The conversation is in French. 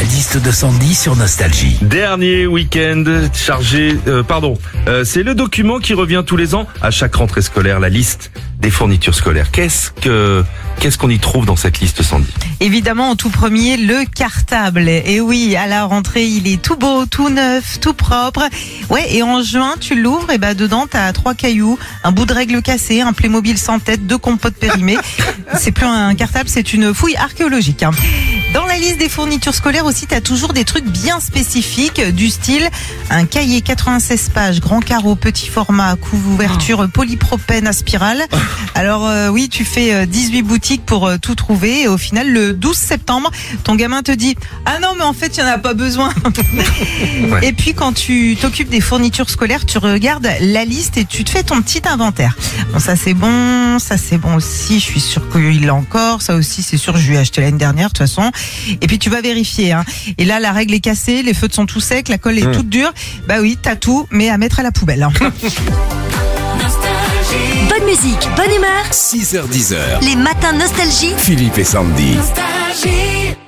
liste de Sandy sur Nostalgie. Dernier week-end chargé, c'est le document qui revient tous les ans à chaque rentrée scolaire, la liste des fournitures scolaires. Qu'est-ce qu'on y trouve dans cette liste, Sandy? Évidemment, en tout premier, le cartable. Et oui, à la rentrée, il est tout beau, tout neuf, tout propre. Ouais, et en juin, tu l'ouvres, et dedans, t'as 3 cailloux, un bout de règle cassé, un Playmobil sans tête, 2 compotes périmées. C'est plus un cartable, c'est une fouille archéologique. Dans la liste des fournitures scolaires aussi, t'as toujours des trucs bien spécifiques, du style un cahier 96 pages, grand carreau, petit format, couverture polypropène à spirale. Alors oui, tu fais 18 boutiques pour tout trouver et au final, le 12 septembre, ton gamin te dit « Ah non, mais en fait, il n'y en a pas besoin ». Ouais. Et puis, quand tu t'occupes des fournitures scolaires, tu regardes la liste et tu te fais ton petit inventaire. Bon, ça c'est bon aussi, je suis sûre qu'il l'a encore, ça aussi c'est sûr, je lui ai acheté l'année dernière de toute façon. Et puis tu vas vérifier. Et là, la règle est cassée, les feutres sont tout secs, la colle est toute dure. Bah oui, t'as tout, mais à mettre à la poubelle. Bonne musique, bonne humeur. 6h-10h, Les matins nostalgie. Philippe et Sandy. Nostalgie.